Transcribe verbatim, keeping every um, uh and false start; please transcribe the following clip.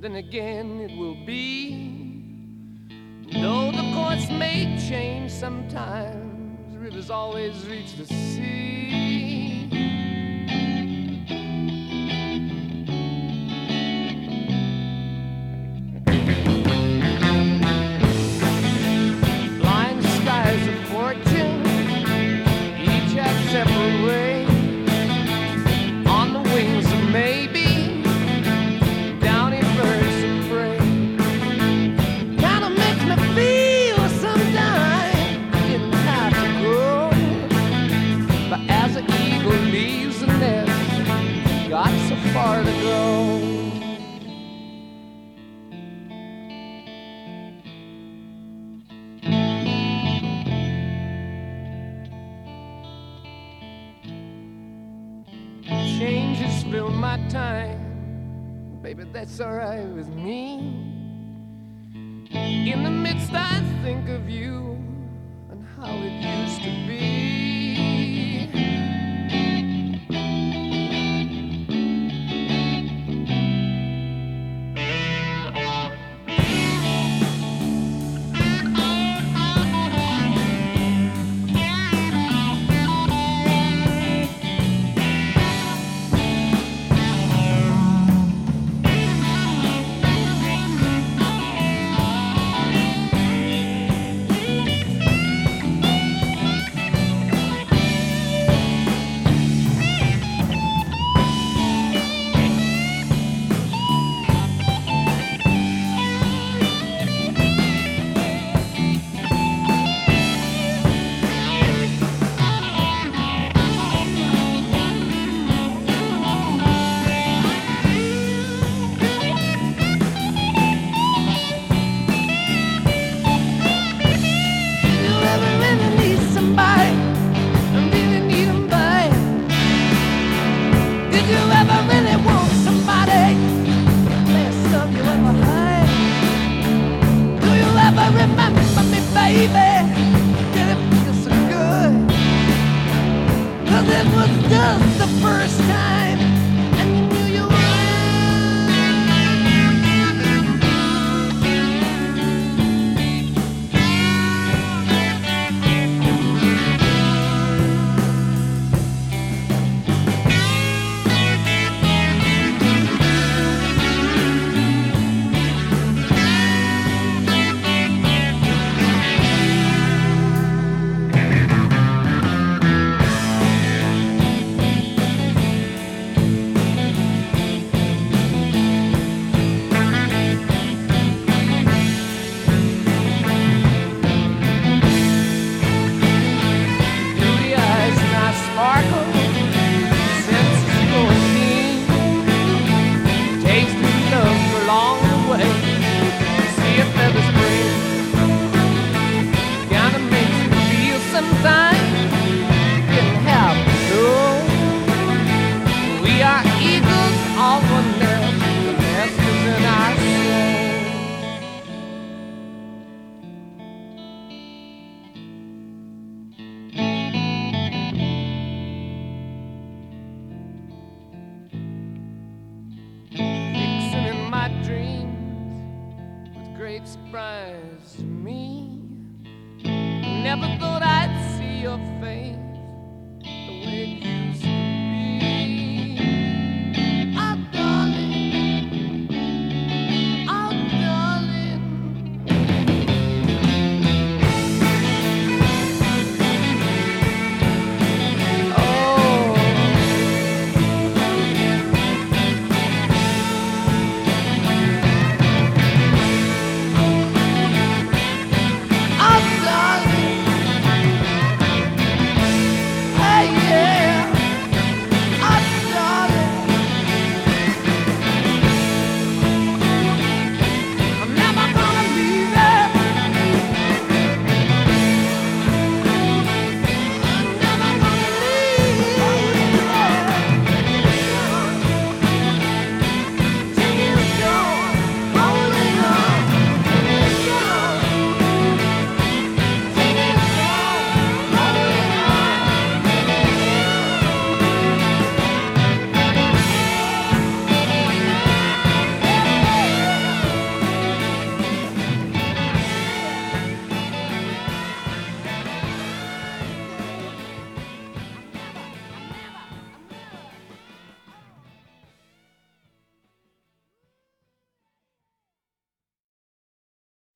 then again it will be. Though the course may change sometimes, rivers always reach the sea. Blind skies of fortune, each have separate ways. On the wings of maybe, downy birds of prey. Kinda makes me feel sometimes didn't have to go. But as an eagle leaves the nest, got so far to go. Changes fill my time, baby, that's alright with me. In the midst I think of you and how it used to be. Surprise to me. Never thought I'd see your face